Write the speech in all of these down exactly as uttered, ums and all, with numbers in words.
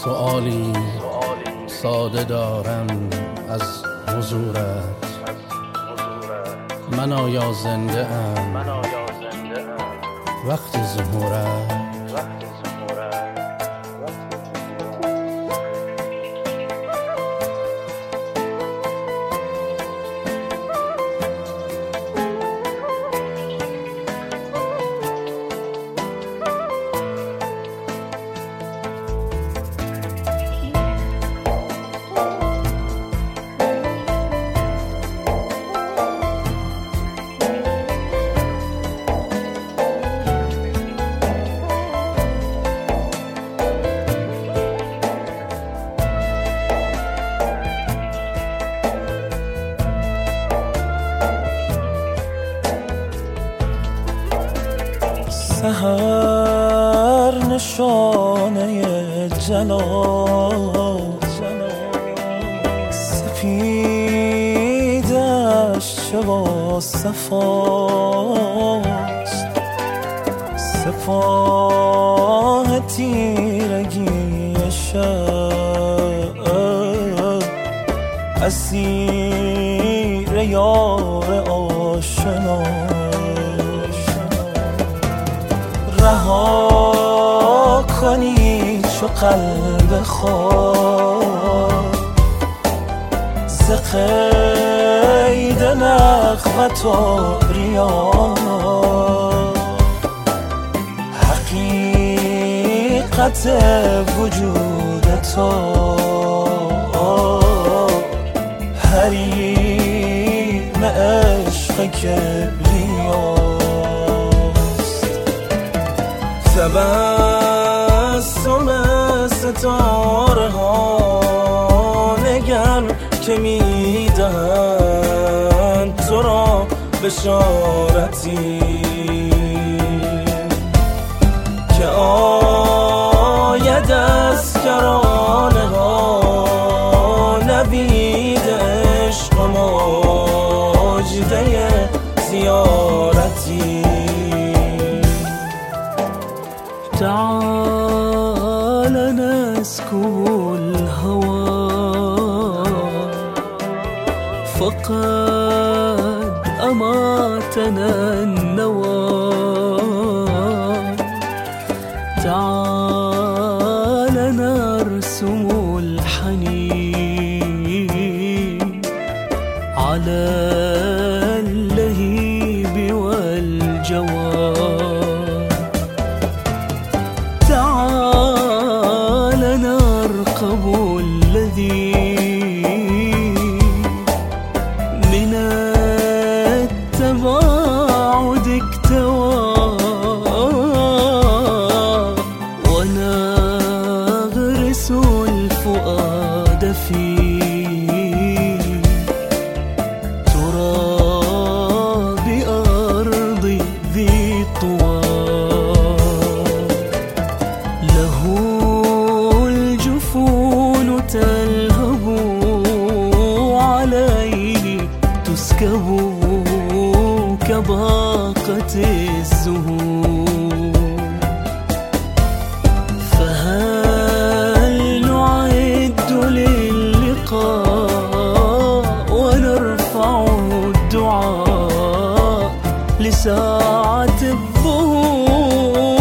سؤالی ساده دارم از حضورت. من آیا زنده ام وقت ظهورت؟ سحر نشانه جلال، سپیدش چه با صفاست، سپاه تیرگی شب، اسیر یار آشنا. رها کنی چو قلب خود ز قید نخوت و ریا، حقیقت وجود تو حریم عشق کبریا. تبسم ستاره ها نگر که می دهند تو را بشارتی که آید از کرانه ها نوید عشق و مجده زیارتی. تعال نسكب الهوى فقد أماتنا النوى. تعال نرسم الحنين على اللهيب والجوى. تعال نرقب الذي من التباعد اكتوى، ونغرس الفؤاد في تراب أرض ذي طوى. الجفون تلهب عليه تسكب كباقة الزهور. فهل نعد للقاء ونرفع الدعاء لساعة الظهور.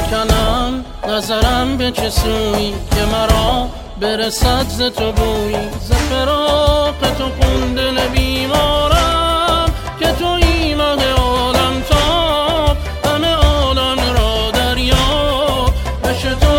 میکنم نظرم به چه سوی که مرا برسد ز تو بوی. ز فراق تو خون دل بیمارم که تویی مه عالم تاب. همه عالم را دریا بش تو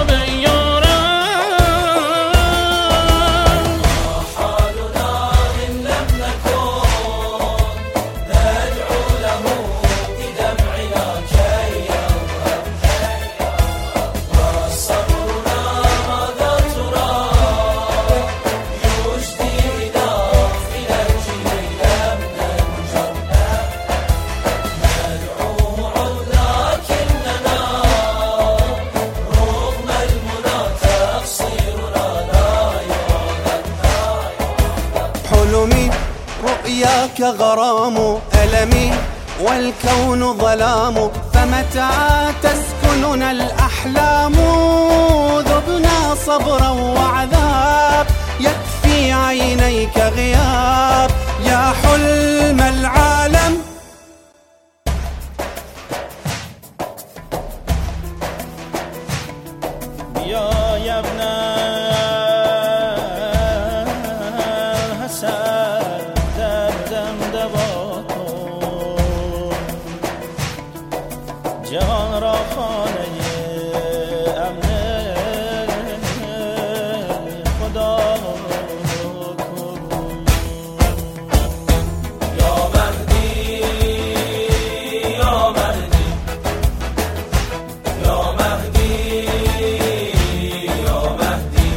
رؤياك غرام ألمي والكون ظلام. فمتى تسكننا الأحلام ذبنا صبرا وعذاب. يكفي عينيك غياب يا حلم العالم. يا يا ابن جهان را خانه امن خدا کن. یا مهدی یا مهدی یا مهدی یا مهدی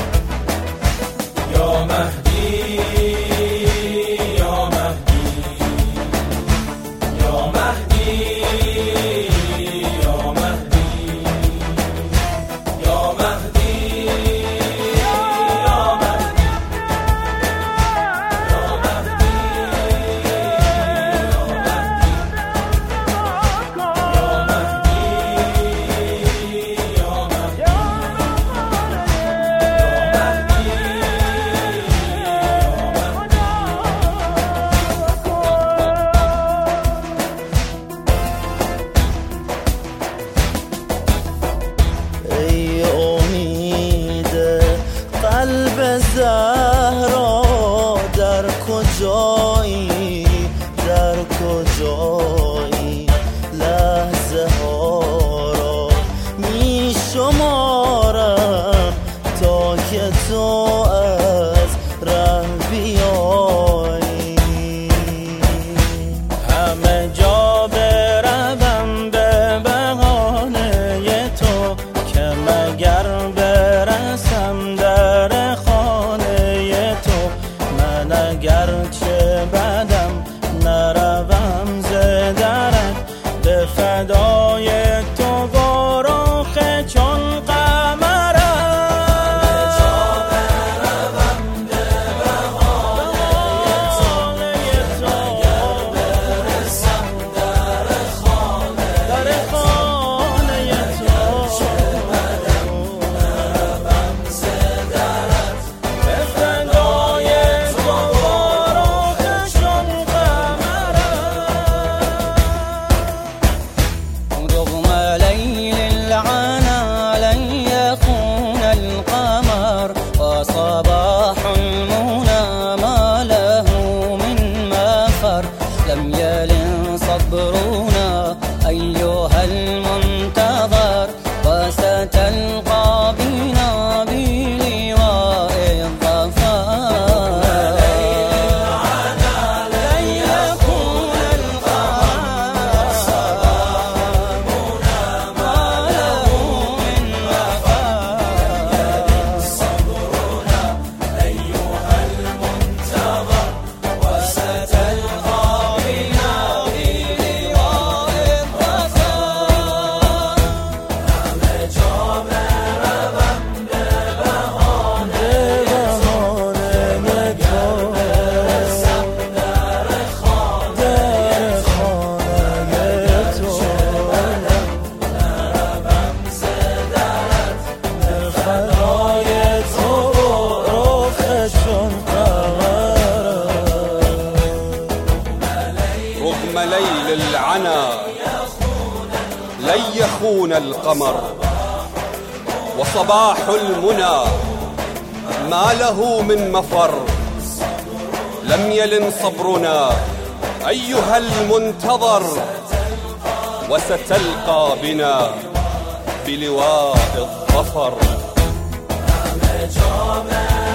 یا مهدی یا مهدی یا مهدی زهرا در کجایی در کجایی؟ لحظه ها را می شمارم تا که تو از ره بیایی. همه جا بروم به بهانه تو که مگر برسم در خانه تو. من اگرچه بدم نروم ز درت به فدای تو گراخه چون قمرم. اون رو يخون القمر، وصباح المنى ما له من مفر. لم يلن صبرنا أيها المنتظر، وستلقى بنا بلواء الظفر.